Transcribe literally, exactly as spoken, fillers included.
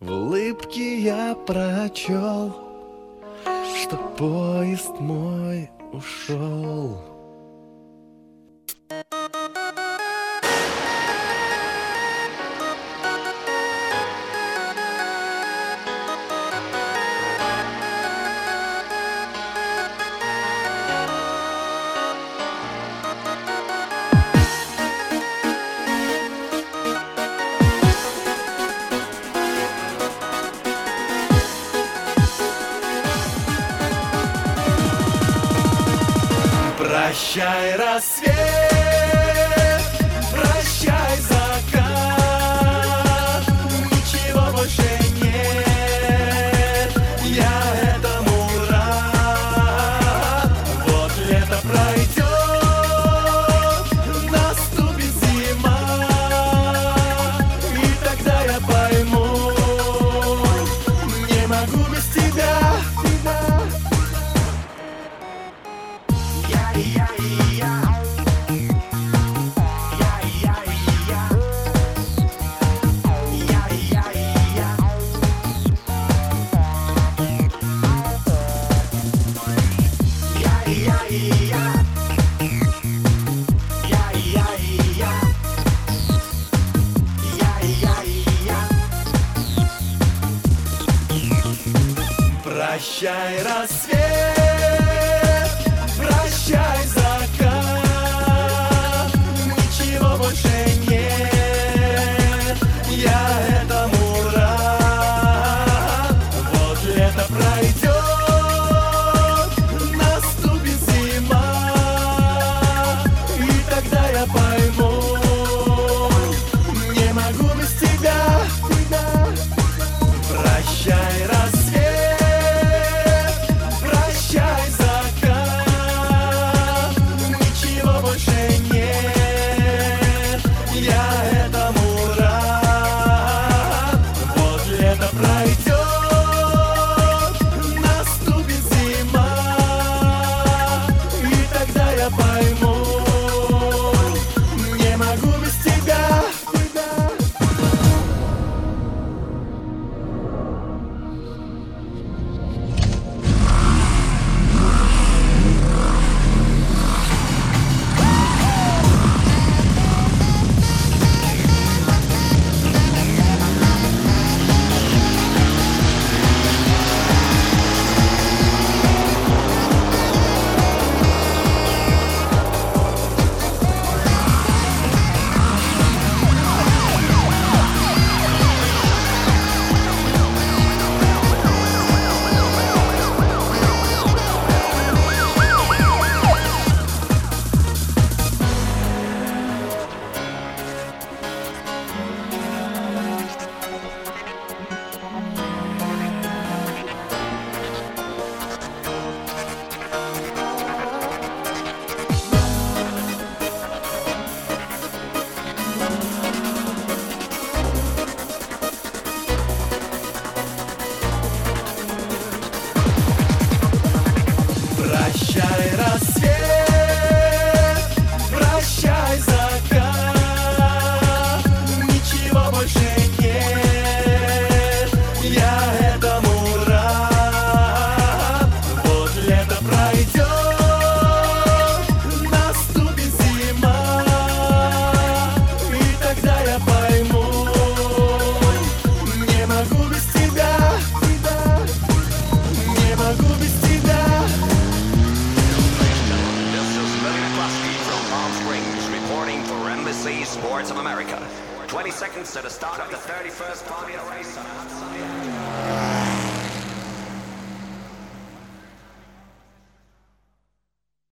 В улыбке я прочел, что поезд мой ушел. Прощай, рассвет, прощай, закат, ничего больше нет, я этому рад. Вот лето пройдет, наступит зима, и тогда я пойму, не могу без тебя. Прощай, рассвет, прощай, закат, ничего больше нет, я этому рад. Вот лето пройдет, наступит зима, и тогда я пойму, не могу без тебя. Прощай, рассвет, прощай, рассвет, прощай, закат, ничего больше нет, я этому рад. Вот лето пройдет, наступит зима, и тогда я пойму, не могу без тебя, не могу без тебя. Reporting for Embassy Sports of America. twenty seconds to the start of the thirty-first Formula Race on a hot Sunday afternoon.